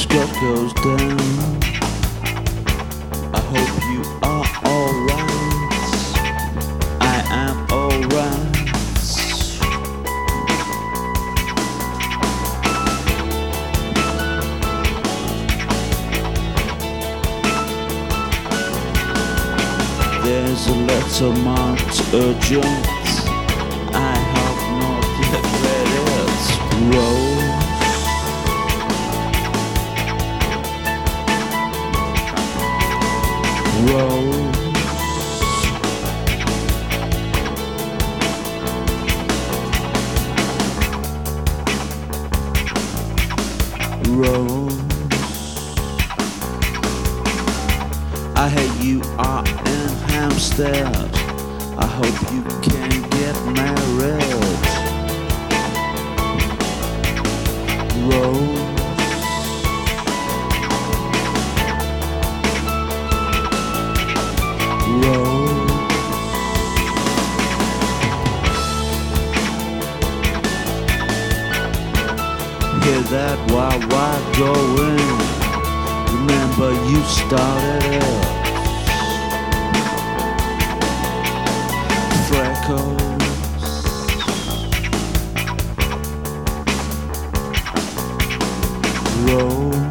Scott goes down. I hope you are alright. I am alright. There's a letter marked urgent. I have not yet read it. Rose. Rose. Rose. I hear you are in Hampstead. I hope you can get married. Rose. Rose. Hear that wah-wah going. Remember you started it. Freckles. Rose.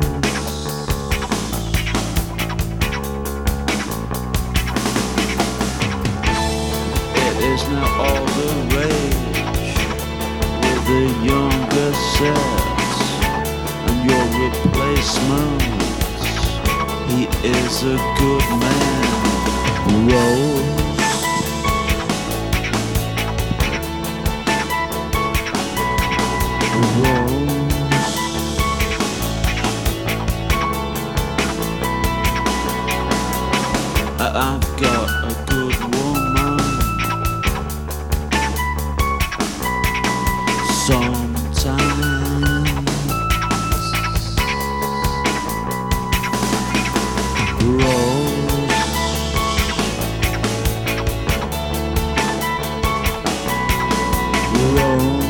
It is now all the rage with the younger set and your replacement. He is a good man. Rose. Rose. I've got a good woman. Sometimes. Rose. Rose.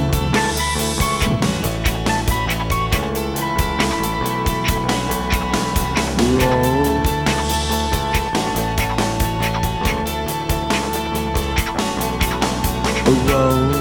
Rose.